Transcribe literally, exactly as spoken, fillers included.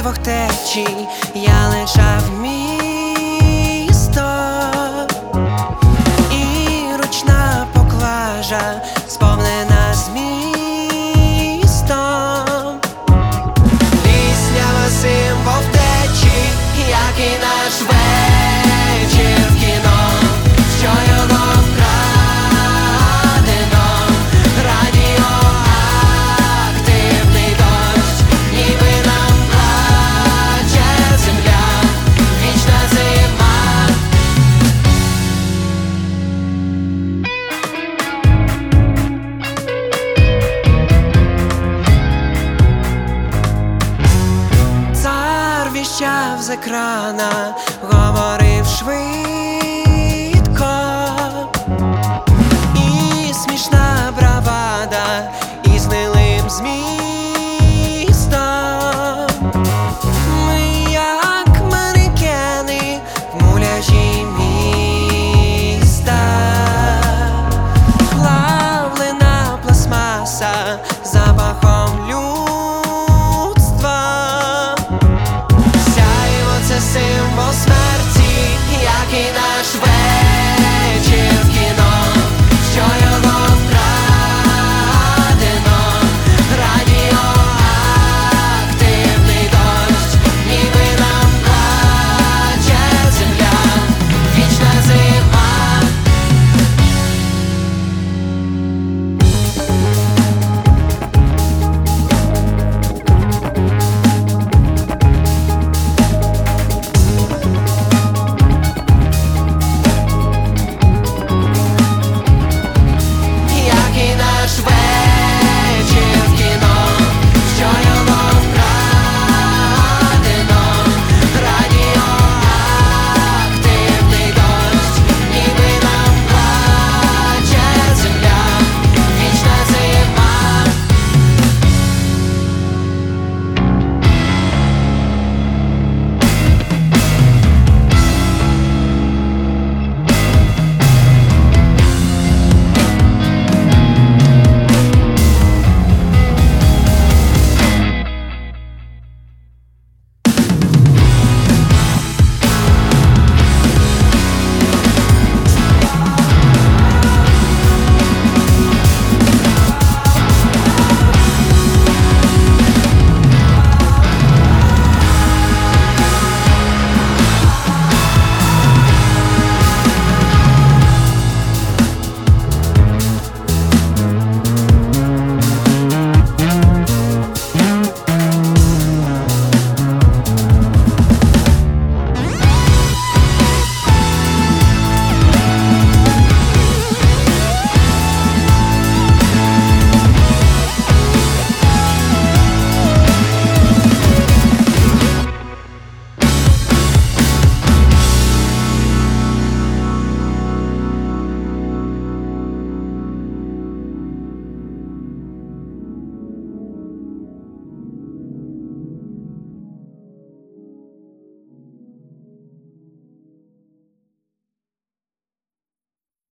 двох течій я лежав місто, і ручна поклажа сповнена змістом. Пісня символ втечі, як і наш вечір в кіно, що його вкрадено. Радіоактивний дощ, ніби нам плаче земля, вічна зима. Цар віщав з екрана, говорив швидко, і смішна бравада із милим змістом.